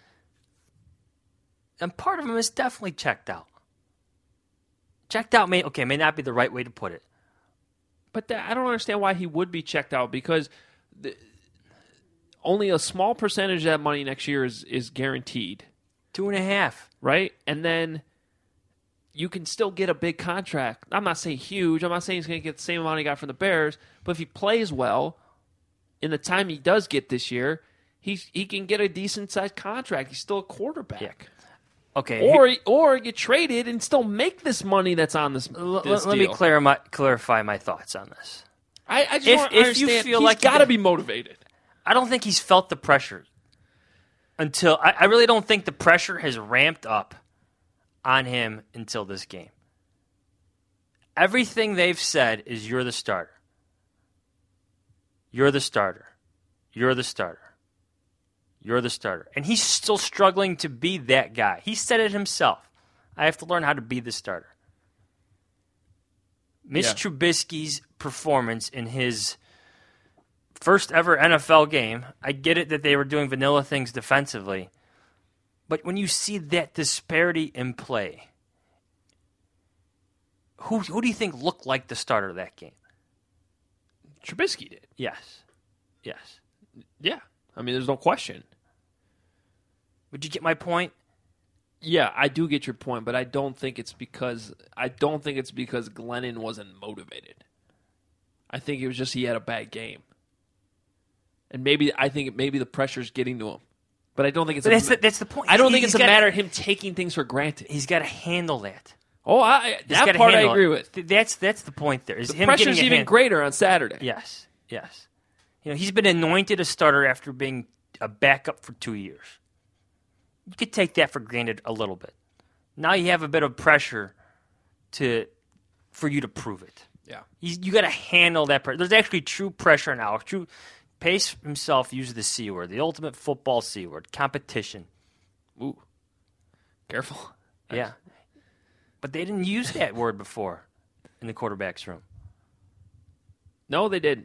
[SPEAKER 7] then part of him is definitely checked out. Checked out may okay may not be the right way to put it.
[SPEAKER 6] But that, I don't understand why he would be checked out because the, only a small percentage of that money next year is, is guaranteed.
[SPEAKER 7] Two and a half.
[SPEAKER 6] Right? And then you can still get a big contract. I'm not saying huge. I'm not saying he's going to get the same amount he got from the Bears. But if he plays well in the time he does get this year, he's, he can get a decent-sized contract. He's still a quarterback.
[SPEAKER 7] Yeah. Okay.
[SPEAKER 6] Or or get traded and still make this money that's on this,
[SPEAKER 7] L-
[SPEAKER 6] this
[SPEAKER 7] let
[SPEAKER 6] deal.
[SPEAKER 7] me clar- my, clarify my thoughts on this.
[SPEAKER 6] I, I just
[SPEAKER 7] If-
[SPEAKER 6] don't
[SPEAKER 7] if you
[SPEAKER 6] understand.
[SPEAKER 7] feel
[SPEAKER 6] He's
[SPEAKER 7] like
[SPEAKER 6] got
[SPEAKER 7] you-
[SPEAKER 6] to be motivated.
[SPEAKER 7] I don't think he's felt the pressure until I, I really don't think the pressure has ramped up on him until this game. Everything they've said is you're the starter. You're the starter. You're the starter. You're the starter. And he's still struggling to be that guy. He said it himself. I have to learn how to be the starter. Mitch
[SPEAKER 6] Yeah.
[SPEAKER 7] Trubisky's performance in his first ever N F L game, I get it that they were doing vanilla things defensively, but when you see that disparity in play, who who do you think looked like the starter of that game?
[SPEAKER 6] Trubisky did.
[SPEAKER 7] Yes. Yes.
[SPEAKER 6] Yeah. I mean, there's no question.
[SPEAKER 7] Would you get my point?
[SPEAKER 6] Yeah, I do get your point, but I don't think it's because I don't think it's because Glennon wasn't motivated. I think it was just he had a bad game. And maybe I think maybe the pressure's getting to him. But I don't think it's
[SPEAKER 7] But
[SPEAKER 6] a,
[SPEAKER 7] that's the, that's the point.
[SPEAKER 6] I don't
[SPEAKER 7] He-
[SPEAKER 6] think it's
[SPEAKER 7] he's
[SPEAKER 6] a
[SPEAKER 7] gotta-
[SPEAKER 6] matter of him taking things for granted.
[SPEAKER 7] He's got to handle that.
[SPEAKER 6] Oh, I,
[SPEAKER 7] He's
[SPEAKER 6] that
[SPEAKER 7] gotta
[SPEAKER 6] part I
[SPEAKER 7] handle
[SPEAKER 6] agree
[SPEAKER 7] it.
[SPEAKER 6] with.
[SPEAKER 7] Th- That's that's the point there. Is
[SPEAKER 6] The
[SPEAKER 7] him
[SPEAKER 6] pressure's
[SPEAKER 7] getting a
[SPEAKER 6] even
[SPEAKER 7] hand-
[SPEAKER 6] greater on Saturday.
[SPEAKER 7] Yes, yes. You know, he's been anointed a starter after being a backup for two years. You could take that for granted a little bit. Now you have a bit of pressure to for you to prove it.
[SPEAKER 6] Yeah.
[SPEAKER 7] He's, you got to handle that pressure. There's actually true pressure now. True. Pace himself used the C word, the ultimate football C word, competition.
[SPEAKER 6] Ooh. Careful.
[SPEAKER 7] Yeah. But they didn't use that word before in the quarterback's room.
[SPEAKER 6] No, they didn't.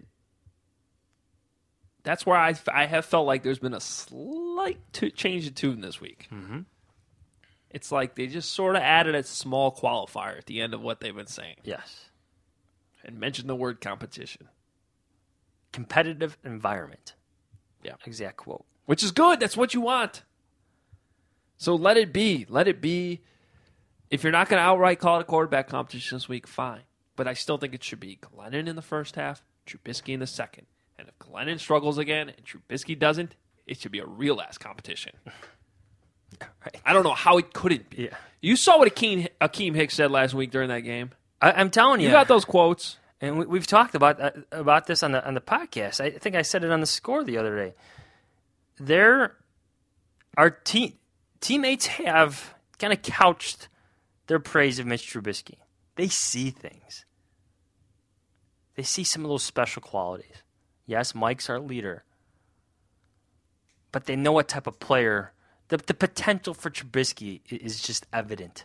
[SPEAKER 6] That's where I, I have felt like there's been a slight to change of tune this week.
[SPEAKER 7] Mm-hmm.
[SPEAKER 6] It's like they just sort of added a small qualifier at the end of what they've been saying
[SPEAKER 7] Yes.
[SPEAKER 6] and mentioned the word competition,
[SPEAKER 7] Competitive environment.
[SPEAKER 6] Yeah.
[SPEAKER 7] Exact quote.
[SPEAKER 6] which is good. That's what you want. So let it be. Let it be. If you're not going to outright call it a quarterback competition this week, fine. But I still think it should be Glennon in the first half, Trubisky in the second. And if Glennon struggles again and Trubisky doesn't, it should be a real-ass competition.
[SPEAKER 7] Right.
[SPEAKER 6] I don't know how it couldn't be.
[SPEAKER 7] Yeah.
[SPEAKER 6] You saw what Akeem, Akeem Hicks said last week during that game.
[SPEAKER 7] I, I'm telling you.
[SPEAKER 6] You got those quotes.
[SPEAKER 7] And we, we've talked about uh, about this on the on the podcast. I think I said it on the score the other day. There, our team teammates have kind of couched their praise of Mitch Trubisky. They see things. They see some of those special qualities. Yes, Mike's our leader, but they know what type of player. The the potential for Trubisky i- is just evident.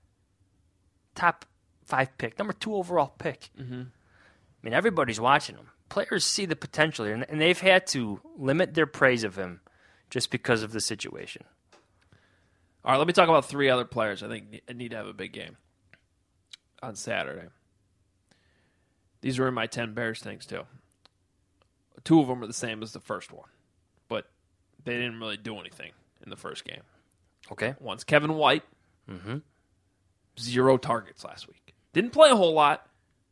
[SPEAKER 7] Top five pick, number two overall pick. Mm-hmm. I mean, everybody's watching him. Players see the potential here, and, and they've had to limit their praise of him just because of the situation.
[SPEAKER 6] All right, let me talk about three other players I think need to have a big game on Saturday. These are in my ten Bears things, too. Two of them are the same as the first one, but they didn't really do anything in the first game.
[SPEAKER 7] Okay.
[SPEAKER 6] One's Kevin White.
[SPEAKER 7] Mm-hmm.
[SPEAKER 6] Zero targets last week. Didn't play a whole lot.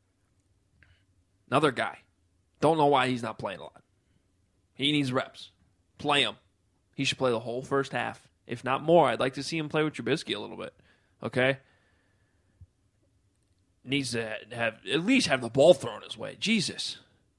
[SPEAKER 6] Another guy. Don't know why he's not playing a lot. He needs reps. Play him. He should play the whole first half. If not more, I'd like to see him play with Trubisky a little bit. Okay? Needs to have at least have the ball thrown his way. Jesus.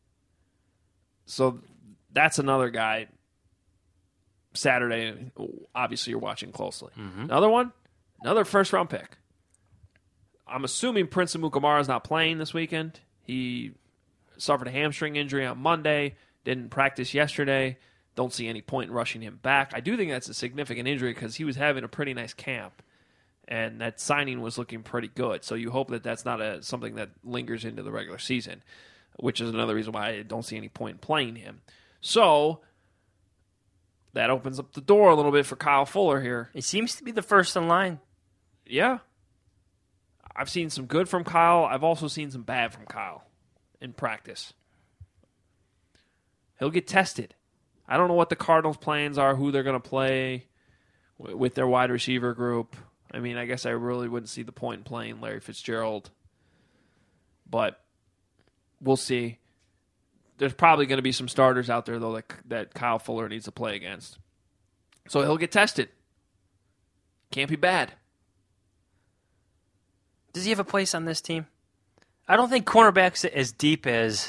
[SPEAKER 6] So that's another guy. Saturday, obviously you're watching closely.
[SPEAKER 7] Mm-hmm.
[SPEAKER 6] Another one, another first round pick. I'm assuming Prince Amukamara is not playing this weekend. He suffered a hamstring injury on Monday, didn't practice yesterday. Don't see any point in rushing him back. I do think that's a significant injury because he was having a pretty nice camp, and that signing was looking pretty good. So you hope that that's not a, something that lingers into the regular season, which is another reason why I don't see any point in playing him. So that opens up the door a little bit for Kyle Fuller here.
[SPEAKER 7] He seems to be the first in line.
[SPEAKER 6] Yeah. I've seen some good from Kyle. I've also seen some bad from Kyle in practice. He'll get tested. I don't know what the Cardinals' plans are, who they're going to play with their wide receiver group. I mean, I guess I really wouldn't see the point in playing Larry Fitzgerald. But we'll see. There's probably going to be some starters out there, though, that, that Kyle Fuller needs to play against. So he'll get tested. Can't be bad.
[SPEAKER 7] Does he have a place on this team? I don't think cornerback's as deep as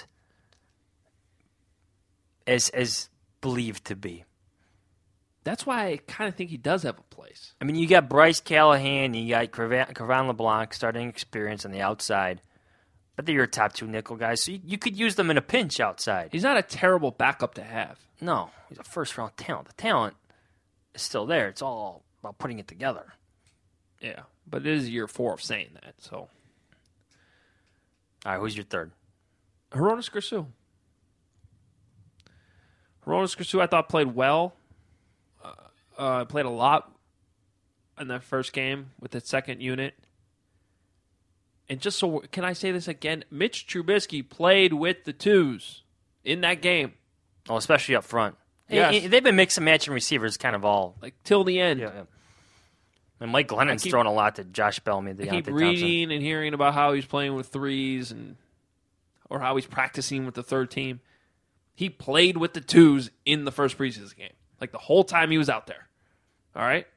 [SPEAKER 7] as as believed to be.
[SPEAKER 6] That's why I kind of think he does have a place.
[SPEAKER 7] I mean, you got Bryce Callahan, you got Crevan LeBlanc starting experience on the outside, but they're your top two nickel guys, so you, you could use them in a pinch outside.
[SPEAKER 6] He's not a terrible backup to have.
[SPEAKER 7] No, he's a first-round talent. The talent is still there. It's all about putting it together.
[SPEAKER 6] Yeah, but it is year four of saying that, so.
[SPEAKER 7] All right, who's your third?
[SPEAKER 6] Hronis Grisou. Hronis Grisou, I thought, played well. Uh, uh, played a lot in that first game with the second unit. And just so, can I say this again? Mitch Trubisky played with the twos in that game.
[SPEAKER 7] Oh, especially up front.
[SPEAKER 6] Yes.
[SPEAKER 7] Hey, they've been mixing matching receivers kind of all.
[SPEAKER 6] Like, till the end.
[SPEAKER 7] Yeah, yeah. And Mike Glennon's
[SPEAKER 6] keep,
[SPEAKER 7] thrown a lot to Josh Bellamy.
[SPEAKER 6] I keep reading Thompson. and hearing about how he's playing with threes and or how he's practicing with the third team. He played with the twos in the first preseason game. Like the whole time he was out there. All right?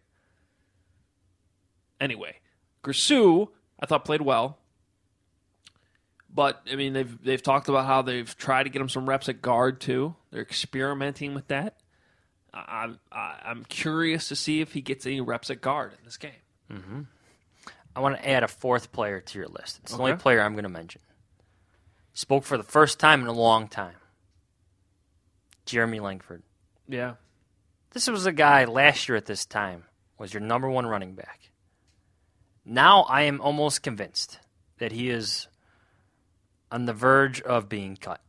[SPEAKER 6] Anyway, Grisou, I thought, played well. But, I mean, they've they've talked about how they've tried to get him some reps at guard, too. They're experimenting with that. I'm, I'm curious to see if he gets any reps at guard in this game.
[SPEAKER 7] Mm-hmm. I want to add a fourth player to your list. It's the
[SPEAKER 6] Okay.
[SPEAKER 7] only player I'm going to mention. Spoke for the first time in a long time. Jeremy Langford.
[SPEAKER 6] Yeah.
[SPEAKER 7] This was a guy last year at this time was your number one running back. Now I am almost convinced that he is on the verge of being cut.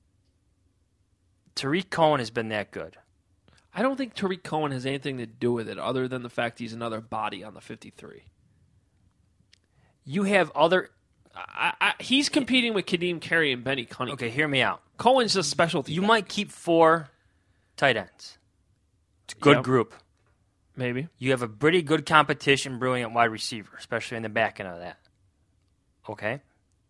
[SPEAKER 7] Tariq Cohen has been that good.
[SPEAKER 6] I don't think Tariq Cohen has anything to do with it other than the fact he's another body on the fifty-three.
[SPEAKER 7] You have other...
[SPEAKER 6] I, I, he's competing with Kadeem Carey and Benny Cunningham.
[SPEAKER 7] Okay, hear me out.
[SPEAKER 6] Cohen's a specialty.
[SPEAKER 7] You
[SPEAKER 6] back.
[SPEAKER 7] might keep four tight ends. It's a good
[SPEAKER 6] Yep.
[SPEAKER 7] group.
[SPEAKER 6] Maybe.
[SPEAKER 7] You have a pretty good competition brewing at wide receiver, especially in the back end of that. Okay?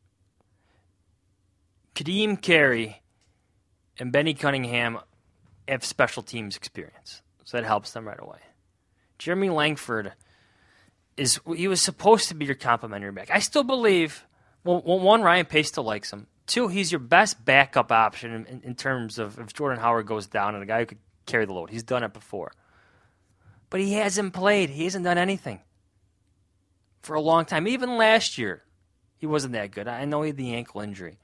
[SPEAKER 7] Kadeem Carey and Benny Cunningham have special teams experience, so that helps them right away. Jeremy Langford is he was supposed to be your complimentary back. I still believe, well, one, Ryan Pace still likes him. Two, he's your best backup option in, in, in terms of if Jordan Howard goes down and a guy who could carry the load. He's done it before. But he hasn't played. He hasn't done anything for a long time. Even last year, he wasn't that good. I know he had the ankle injury.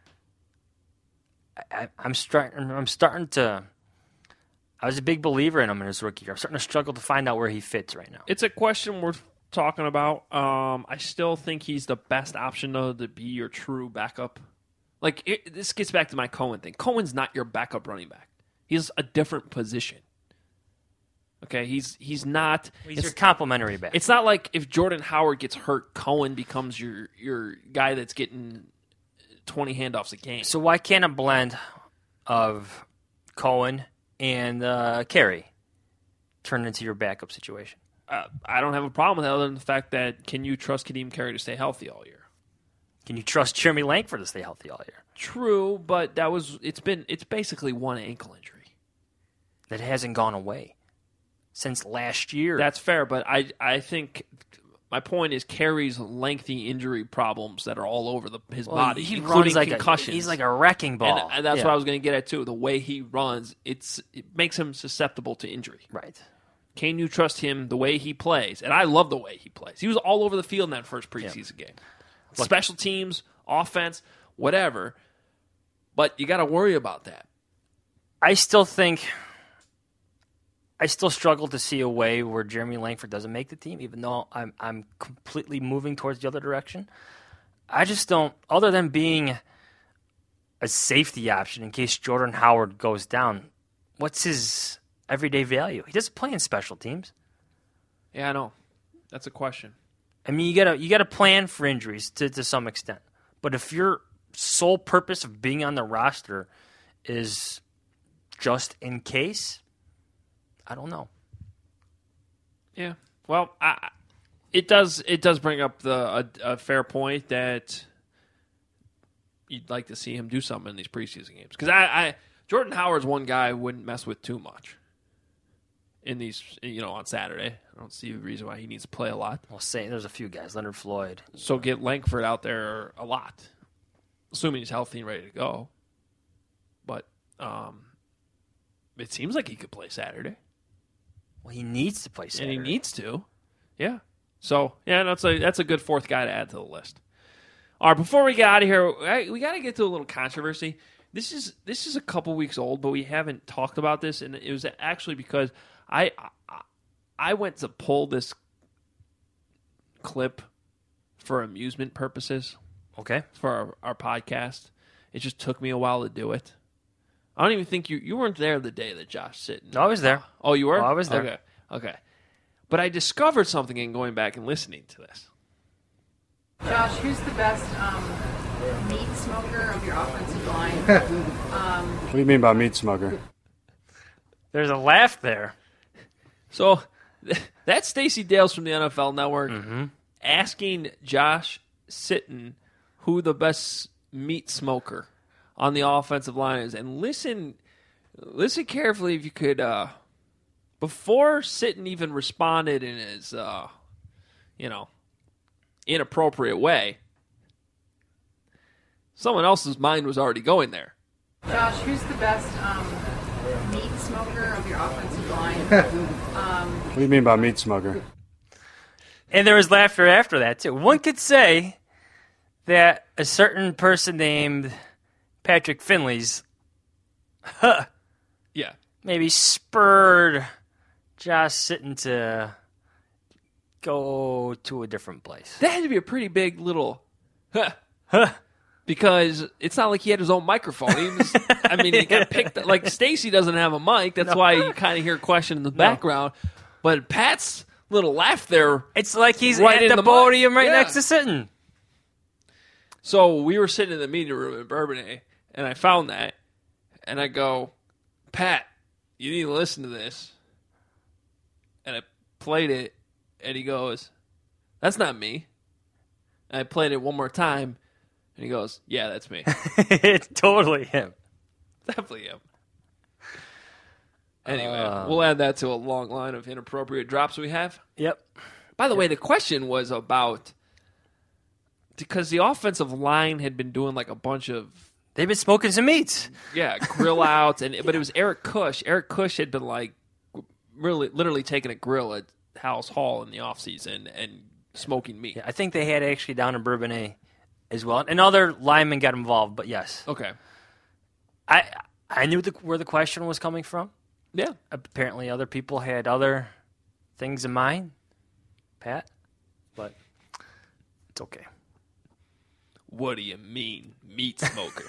[SPEAKER 7] I, I'm starting. I'm starting to. I was a big believer in him in his rookie year. I'm starting to struggle to find out where he fits right now.
[SPEAKER 6] It's a question worth talking about. Um, I still think he's the best option, though, to be your true backup. Like, it, this gets back to my Cohen thing. Cohen's not your backup running back. He's a different position. Okay, he's he's not.
[SPEAKER 7] He's your complimentary back.
[SPEAKER 6] It's not like if Jordan Howard gets hurt, Cohen becomes your your guy that's getting twenty handoffs a game.
[SPEAKER 7] So why can't a blend of Cohen and uh, Carey turn into your backup situation?
[SPEAKER 6] Uh, I don't have a problem with that other than the fact that can you trust Kadeem Carey to stay healthy all year?
[SPEAKER 7] Can you trust Jeremy Langford to stay healthy all year?
[SPEAKER 6] True, but that was it's been it's basically one ankle injury
[SPEAKER 7] that hasn't gone away since last year.
[SPEAKER 6] That's fair, but I I think my point is Carey's lengthy injury problems that are all over the, his
[SPEAKER 7] well,
[SPEAKER 6] body,
[SPEAKER 7] he
[SPEAKER 6] including
[SPEAKER 7] runs like
[SPEAKER 6] concussions.
[SPEAKER 7] A, he's like a wrecking ball,
[SPEAKER 6] and, and that's
[SPEAKER 7] yeah.
[SPEAKER 6] what I was going to get at too. The way he runs, it's it makes him susceptible to injury.
[SPEAKER 7] Right.
[SPEAKER 6] Can you trust him the way he plays? And I love the way he plays. He was all over the field in that first preseason yeah. game. Look, special teams, offense, whatever. But you got to worry about that.
[SPEAKER 7] I still think, I still struggle to see a way where Jeremy Langford doesn't make the team, even though I'm I'm completely moving towards the other direction. I just don't, other than being a safety option in case Jordan Howard goes down, what's his, everyday value. He doesn't play in special teams.
[SPEAKER 6] Yeah, I know. That's a question.
[SPEAKER 7] I mean, you gotta you gotta plan for injuries to to some extent. But if your sole purpose of being on the roster is just in case, I don't know.
[SPEAKER 6] Yeah. Well, I, it does it does bring up the a, a fair point that you'd like to see him do something in these preseason games. Because I, I Jordan Howard's one guy I wouldn't mess with too much in these, you know, on Saturday. I don't see a reason why he needs to play a lot.
[SPEAKER 7] Well, say there's a few guys, Leonard Floyd.
[SPEAKER 6] So get Langford out there a lot, assuming he's healthy and ready to go. But um, it seems like he could play Saturday.
[SPEAKER 7] Well, he needs to play Saturday.
[SPEAKER 6] And he needs to. Yeah. So, yeah, that's a that's a good fourth guy to add to the list. All right, before we get out of here, we got to get to a little controversy. This is this is a couple weeks old, but we haven't talked about this, and it was actually because I I, I went to pull this clip for amusement purposes.
[SPEAKER 7] Okay.
[SPEAKER 6] For our, our podcast. It just took me a while to do it. I don't even think you you weren't there the day that Josh Sitton.
[SPEAKER 7] No, I was there.
[SPEAKER 6] Oh, you were?
[SPEAKER 7] Oh, I was there.
[SPEAKER 6] Okay. Okay. But I discovered something in going back and listening to this.
[SPEAKER 9] Josh, who's the best um, meat smoker of your offensive line? um,
[SPEAKER 10] what do you mean by meat smoker?
[SPEAKER 7] There's a laugh there.
[SPEAKER 6] So that's Stacey Dales from the N F L Network
[SPEAKER 7] mm-hmm.
[SPEAKER 6] asking Josh Sitton who the best meat smoker on the offensive line is. And listen, listen carefully if you could. Uh, before Sitton even responded in his, uh, you know, inappropriate way, someone else's mind was already going there.
[SPEAKER 9] Josh, who's the best um, meat smoker of your offensive line? um,
[SPEAKER 10] what do you mean by meat smoker?
[SPEAKER 7] And there was laughter after that, too. One could say that a certain person named Patrick Finley's huh,
[SPEAKER 6] yeah,
[SPEAKER 7] maybe spurred Josh Sitton to go to a different place.
[SPEAKER 6] That had to be a pretty big little huh,
[SPEAKER 7] huh.
[SPEAKER 6] Because it's not like he had his own microphone. He was, I mean, he got picked. Like Stacey doesn't have a mic. That's no. why you kind of hear a question in the background. No. But Pat's little laugh there.
[SPEAKER 7] It's like he's
[SPEAKER 6] right
[SPEAKER 7] at the, the podium right yeah. next to Sitton.
[SPEAKER 6] So we were sitting in the meeting room in Bourbonnais, and I found that, and I go, Pat, you need to listen to this. And I played it, and he goes, that's not me. And I played it one more time, and he goes, yeah, that's me.
[SPEAKER 7] It's totally him.
[SPEAKER 6] Definitely him. Anyway, uh, we'll add that to a long line of inappropriate drops we have.
[SPEAKER 7] Yep.
[SPEAKER 6] By the
[SPEAKER 7] yep.
[SPEAKER 6] way, the question was about, because the offensive line had been doing like a bunch of,
[SPEAKER 7] they've been smoking some meats.
[SPEAKER 6] Yeah, grill outs, and but it was Eric Cush. Eric Cush had been like really, literally taking a grill at House Hall in the offseason and smoking meat.
[SPEAKER 7] Yeah, I think they had actually down in Bourbonnais as well. And other linemen got involved, but yes.
[SPEAKER 6] Okay.
[SPEAKER 7] I I knew the, where the question was coming from.
[SPEAKER 6] Yeah.
[SPEAKER 7] Apparently other people had other things in mind, Pat, but it's okay.
[SPEAKER 6] What do you mean, meat smoker?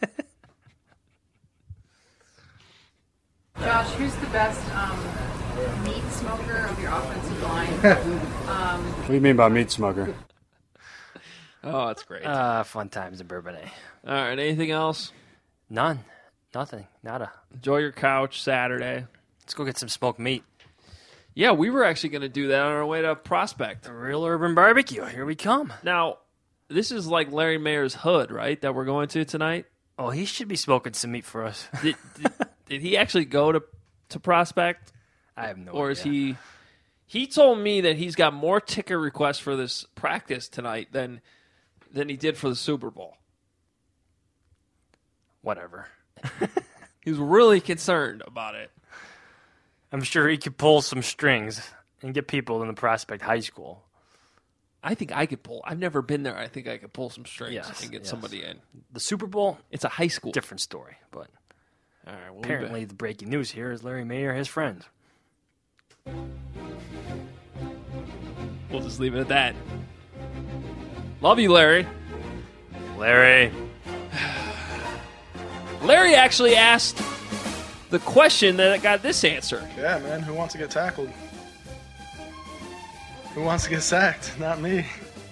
[SPEAKER 9] Josh, who's the best um, meat smoker of your offensive line? um,
[SPEAKER 10] what do you mean by meat smoker?
[SPEAKER 6] Oh, that's great.
[SPEAKER 7] Uh, fun times in Bourbonnais.
[SPEAKER 6] All right, anything else?
[SPEAKER 7] None. Nothing. Nada.
[SPEAKER 6] Enjoy your couch Saturday.
[SPEAKER 7] Let's go get some smoked meat.
[SPEAKER 6] Yeah, we were actually going to do that on our way to Prospect.
[SPEAKER 7] A real urban barbecue. Here we come.
[SPEAKER 6] Now, this is like Larry Mayer's hood, right, that we're going to tonight?
[SPEAKER 7] Oh, he should be smoking some meat for us.
[SPEAKER 6] did, did, did he actually go to, to Prospect?
[SPEAKER 7] I have no
[SPEAKER 6] or
[SPEAKER 7] idea.
[SPEAKER 6] Or is he... He told me that he's got more ticket requests for this practice tonight than than he did for the Super Bowl.
[SPEAKER 7] Whatever.
[SPEAKER 6] He was really concerned about it.
[SPEAKER 7] I'm sure he could pull some strings and get people in the Prospect High School.
[SPEAKER 6] I think I could pull. I've never been there. I think I could pull some strings
[SPEAKER 7] yes,
[SPEAKER 6] and get
[SPEAKER 7] yes.
[SPEAKER 6] somebody in.
[SPEAKER 7] The Super Bowl?
[SPEAKER 6] It's a high school.
[SPEAKER 7] Different story. But
[SPEAKER 6] All right, we'll
[SPEAKER 7] apparently the breaking news here is Larry Mayer, his friends.
[SPEAKER 6] We'll just leave it at that. Love you, Larry.
[SPEAKER 7] Larry.
[SPEAKER 6] Larry actually asked the question that got this answer.
[SPEAKER 1] Yeah, man, who wants to get tackled? Who wants to get sacked? Not me.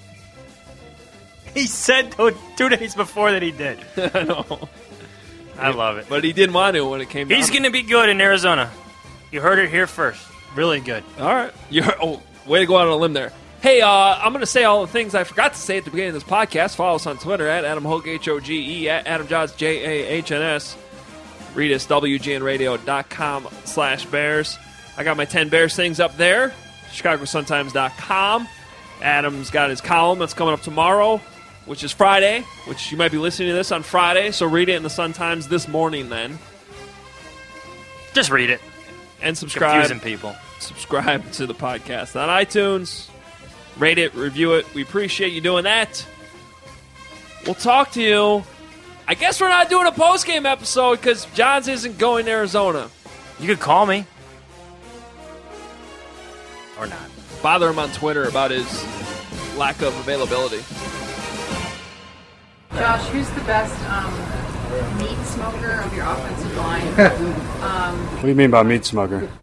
[SPEAKER 7] He said th- two days before that he did.
[SPEAKER 6] I know.
[SPEAKER 7] I love it.
[SPEAKER 6] But he didn't want to when it came down.
[SPEAKER 7] He's going to be good in Arizona. You heard it here first. Really good.
[SPEAKER 6] All right. You heard, oh, way to go out on a limb there. Hey, uh, I'm going to say all the things I forgot to say at the beginning of this podcast. Follow us on Twitter at Adam Hoge, H O G E, at Adam Johns, J A H N S. Read us, W G N radio dot com slash Bears. I got my ten Bears things up there, Chicago Sun Times dot com. Adam's got his column that's coming up tomorrow, which is Friday, which you might be listening to this on Friday, so read it in the Sun-Times this morning then.
[SPEAKER 7] Just read it.
[SPEAKER 6] And subscribe.
[SPEAKER 7] Confusing people.
[SPEAKER 6] Subscribe to the podcast on iTunes. Rate it, review it. We appreciate you doing that. We'll talk to you. I guess we're not doing a post-game episode because Johns isn't going to Arizona.
[SPEAKER 7] You could call me. Or not.
[SPEAKER 6] Bother him on Twitter about his lack of availability.
[SPEAKER 9] Josh, who's the best um, meat smoker of your offensive line? um,
[SPEAKER 10] What do you mean by meat smoker?